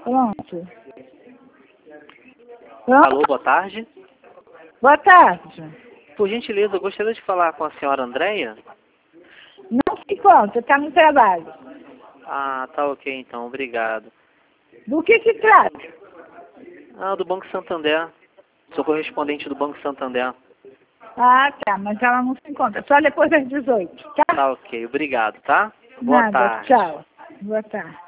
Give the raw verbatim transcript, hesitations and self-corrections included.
Pronto. Pronto. Alô, boa tarde. Boa tarde. Por gentileza, eu gostaria de falar com a senhora Andréia. Não se encontra, está no trabalho. Ah, tá ok então, obrigado. Do que se trata? Ah, do Banco Santander. Sou correspondente do Banco Santander. Ah, tá, mas ela não se encontra, só depois das dezoito, tá? Tá ok, obrigado, tá? Boa Nada, tarde. tchau. Boa tarde.